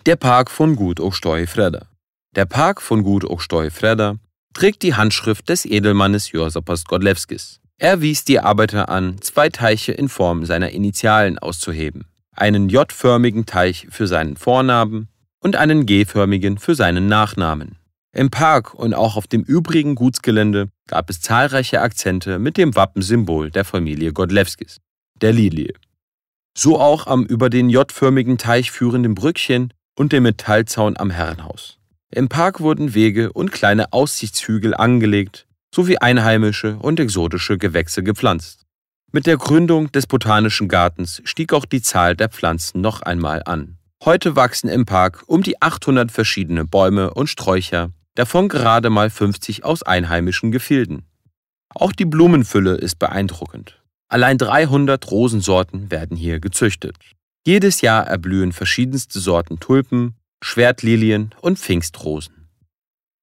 Der Park von Gut och Støy-Fredda. Der Park von Gut och Støy-Fredda trägt die Handschrift des Edelmannes Josipos Godlewskis. Er wies die Arbeiter an, 2 Teiche in Form seiner Initialen auszuheben. Einen J-förmigen Teich für seinen Vornamen und einen G-förmigen für seinen Nachnamen. Im Park und auch auf dem übrigen Gutsgelände gab es zahlreiche Akzente mit dem Wappensymbol der Familie Godlewskis, der Lilie. So auch am über den J-förmigen Teich führenden Brückchen und dem Metallzaun am Herrenhaus. Im Park wurden Wege und kleine Aussichtshügel angelegt, sowie einheimische und exotische Gewächse gepflanzt. Mit der Gründung des Botanischen Gartens stieg auch die Zahl der Pflanzen noch einmal an. Heute wachsen im Park um die 800 verschiedene Bäume und Sträucher, davon gerade mal 50 aus einheimischen Gefilden. Auch die Blumenfülle ist beeindruckend. Allein 300 Rosensorten werden hier gezüchtet. Jedes Jahr erblühen verschiedenste Sorten Tulpen, Schwertlilien und Pfingstrosen.